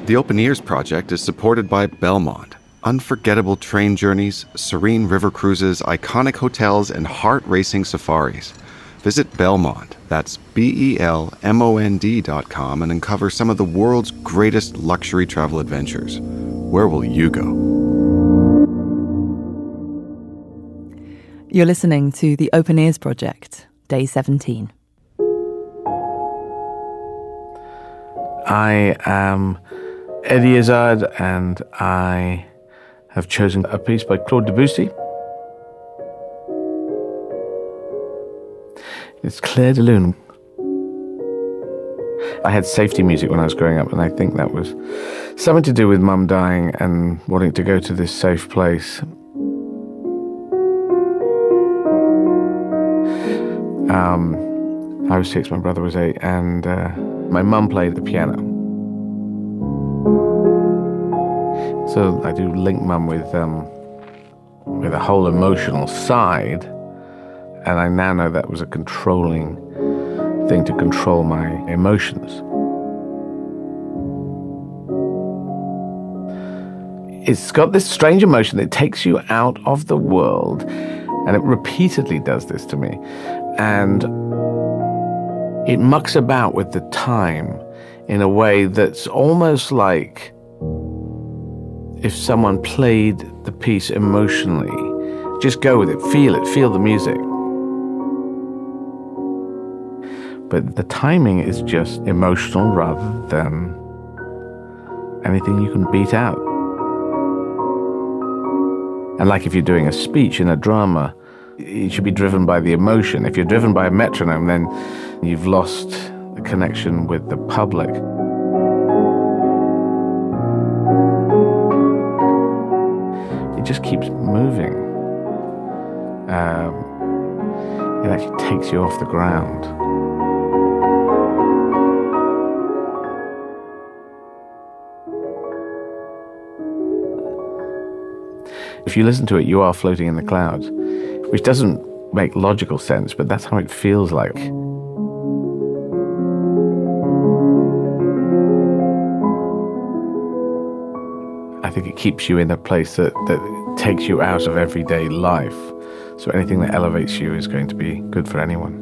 The Open Ears Project is supported by Belmont. Unforgettable train journeys, serene river cruises, iconic hotels, and heart-racing safaris. Visit Belmont, that's BELMOND.com, and uncover some of the world's greatest luxury travel adventures. Where will you go? You're listening to the Open Ears Project, Day 17. I am Eddie Izzard, and I have chosen a piece by Claude Debussy. It's Clair de Lune. I had safety music when I was growing up, and I think that was something to do with Mum dying and wanting to go to this safe place. I was 6, my brother was 8, and my mum played the piano. So I do link Mum with a whole emotional side, and I now know that was a controlling thing to control my emotions. It's got this strange emotion that takes you out of the world, and it repeatedly does this to me. And it mucks about with the time in a way that's almost like if someone played the piece emotionally. Just go with it, feel the music. But the timing is just emotional rather than anything you can beat out. And like if you're doing a speech in a drama, it should be driven by the emotion. If you're driven by a metronome, then you've lost the connection with the public. It just keeps moving. It actually takes you off the ground. If you listen to it, you are floating in the clouds, which doesn't make logical sense, but that's how it feels like. I think it keeps you in a place that takes you out of everyday life. So anything that elevates you is going to be good for anyone.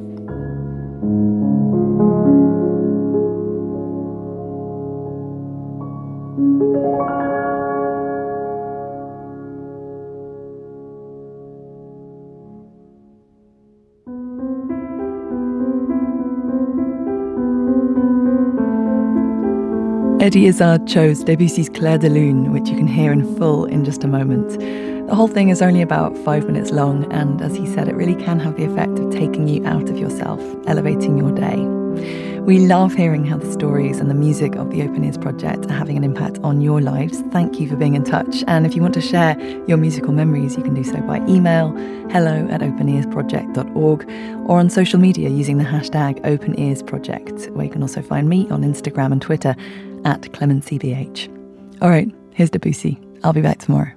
Eddie Izzard chose Debussy's Clair de Lune, which you can hear in full in just a moment. The whole thing is only about 5 minutes long, and as he said, it really can have the effect of taking you out of yourself, elevating your day. We love hearing how the stories and the music of the Open Ears Project are having an impact on your lives. Thank you for being in touch. And if you want to share your musical memories, you can do so by email, hello@openearsproject.org, or on social media using the hashtag OpenEarsProject, where you can also find me on Instagram and Twitter @ClemencyBH. All right, here's Debussy. I'll be back tomorrow.